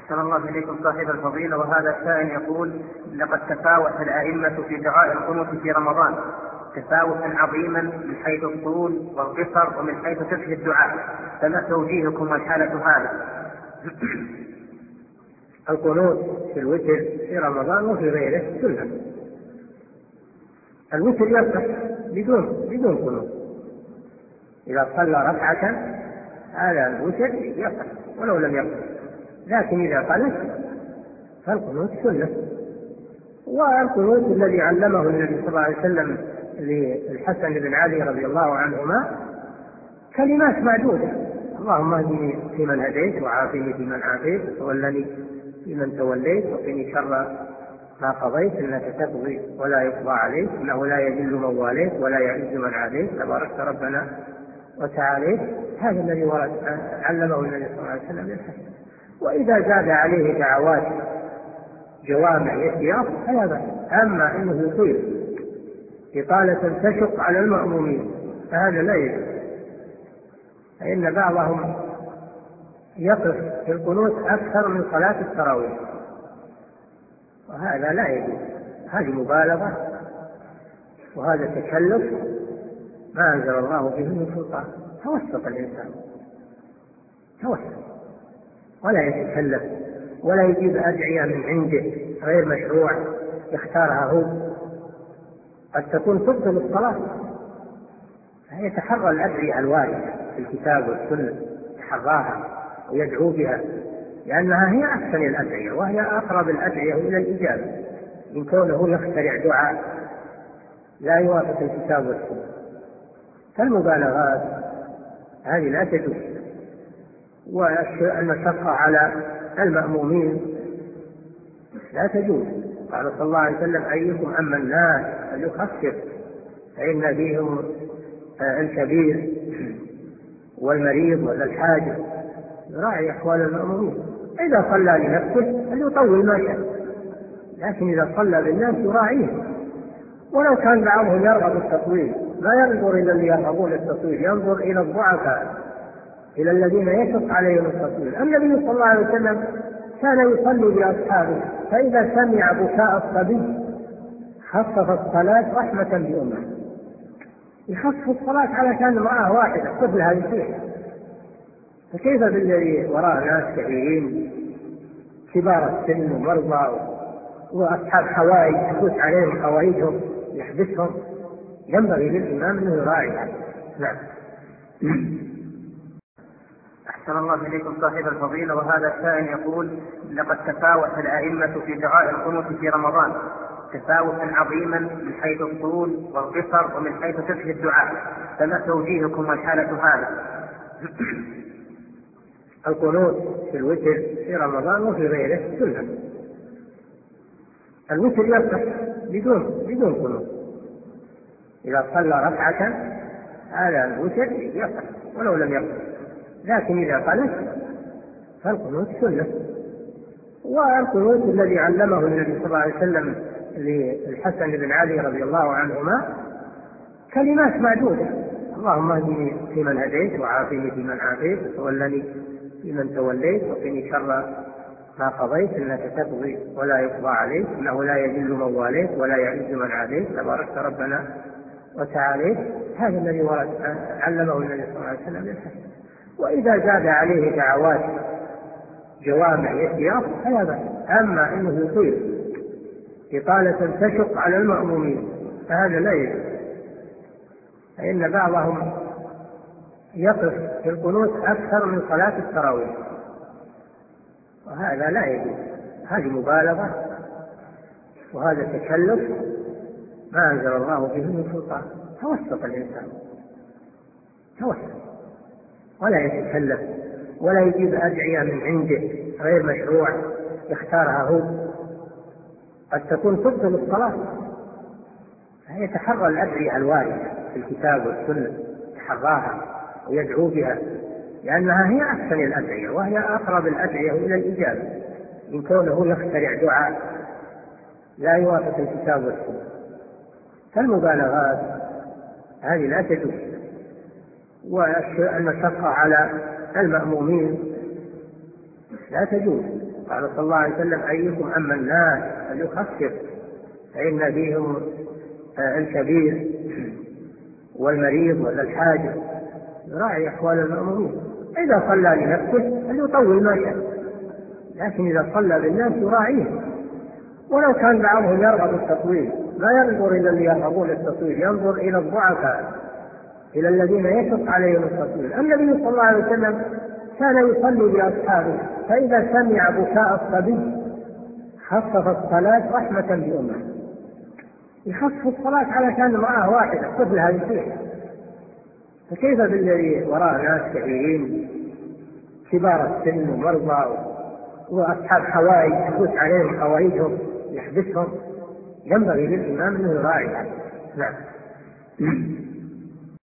أحسن الله إليكم صاحب الفضيلة، وهذا سائل يقول: لقد تفاوت الأئمة في دعاء القنوت في رمضان تفاوتا عظيما من حيث الطول والقصر ومن حيث فقه الدعاء، فما توجيهكم والحالة هذا؟ القنوت في الوتر في رمضان وفي غيره سنة. الوتر يصح بدون قنوت. إذا صلى ركعة على الوتر يصح ولو لم يقنط، لكن إذا قنت فالقنوت سنة. والقنوت الذي علمه النبي صلى الله عليه وسلم للحسن بن علي رضي الله عنهما كلمات معدودة: اللهم اهدني فيمن هديت، وعافني فيمن عافيت، وتولني فيمن توليت، وقني شر ما قضيت، انك تقضي ولا يقضى عليك، انه لا يذل من واليت ولا يعز من عاديت، تباركت ربنا وتعاليت. هذا الذي ورد علمه النبي صلى الله عليه وسلم للحسن. واذا زاد عليه دعوات جوامع يسير فلا بأس. اما انه يطيل إطالة تشق على المأمومين فهذا لا يجوز، فإن بعضهم يقف في القنوت أكثر من صلاة التراويح، وهذا لا يجوز. هذه مبالغة وهذا تكلف ما أنزل الله به من سلطان. توسط الإنسان، توسط، ولا يتكلف ولا يجيب أدعية من عنده غير مشروع يختارها هو، قد تكون تبطل الصلاة. يتحرى الأدعية الواردة في الكتاب والسنة، يتحراها ويدعو بها، لأنها هي أحسن الأدعية وهي أقرب الأدعية إلى الإجابة، إن كونه يخترع دعاء لا يوافق الكتاب والسنة. فالمبالغات هذه لا تجوز، والمشقة على المأمومين لا تجوز. قال صلى الله عليه وسلم: أيكم أما الناس فليخفف فإن فيهم الكبير والمريض ولا الحاجة، يراعي أحوال المأمومين. إذا صلى لنفسه فليطول ما شاء، لكن إذا صلى بالناس يراعيه. ولو كان بعضهم يرغب التطويل ما ينظر إلى اللي يرغبون التطويل، ينظر إلى الضعفاء، إلى الذين يشق عليهم التطويل. النبي صلى الله عليه وسلم كان يصلي بأصحابه، فإذا سمع بكاء الصبي خفف الصلاة رحمة بأمه، يخفف الصلاة على كان امرأة واحدة طفلها يصيح، فكيف بالذي وراء ناس كثيرين كبار السن ومرضى وأصحاب حوائج يحدث عليهم حوائجهم يحبسهم؟ ينبغي للإمام أنه يراعي هذا. نعم. أحسن الله إليكم صاحب الفضيلة، وهذا سائل يقول: لقد تفاوت الأئمة في دعاء القنوت في رمضان تفاوتا عظيما من حيث الطول والقصر ومن حيث فقه الدعاء، فما توجيهكم والحالة هذا؟ القنوت في الوتر في رمضان وفي غيره سنة. الوتر يصح بدون قنوت. إذا صلى ركعة على الوتر يصح ولو لم يقنط، لكن إذا قنت فالقنوت سنة. والقنوت الذي علمه النبي صلى الله عليه وسلم للحسن بن علي رضي الله عنهما كلمات معدودة: اللهم اهدني فيمن هديت، وعافني فيمن عافيت، وتولني فيمن توليت، وقني شر ما قضيت، انك تقضي ولا يقضى عليك، انه لا يذل من واليت ولا يعز من عاديت، تباركت ربنا وتعاليت. هذا الذي ورد علمه النبي صلى الله عليه وسلم للحسن. واذا زاد عليه دعوات جوامع يسير فلا بأس. اما انه يطيل إطالة تشق على المأمومين فهذا لا يجوز، فإن بعضهم يقف في القنوت أكثر من صلاة التراويح، وهذا لا يجوز. هذه مبالغة وهذا تكلف ما أنزل الله به من سلطان. توسط الإنسان، توسط، ولا يتكلف ولا يجيب أدعية من عنده غير مشروع يختارها هو، قد تكون تبطل الصلاة. يتحرى الأدعية الواردة في الكتاب والسنة، يتحراها ويدعو بها، لأنها هي أحسن الأدعية وهي أقرب الأدعية إلى الإجابة، إن كونه يخترع دعاء لا يوافق الكتاب والسنة. فالمبالغات هذه لا تجوز، والمشقة على المأمومين لا تجوز. قال صلى الله عليه وسلم أيكم أما الناس فليخفف فإن فيهم الكبير والمريض ولا الحاجة، يراعي أحوال المأمومين. إذا صلى لنفسه فليطول ما شاء، لكن إذا صلى بالناس يراعيه. ولو كان بعضهم يرغب التطويل ما ينظر إلى اللي يرغبون التطويل، ينظر إلى الضعفاء، إلى الذين يشق عليهم التطويل. النبي صلى الله عليه وسلم كان يصلي بأصحابه، فإذا سمع بكاء الصبي خفف الصلاة رحمة بأمه، يخفف الصلاة على كان امرأة واحدة طفلها يصيح، فكيف بالذي وراء ناس كثيرين كبار السن ومرضى وأصحاب حوائج تفوت عليهم حوائجهم يحبسهم؟ ينبغي للإمام أنه يراعي هذا. نعم.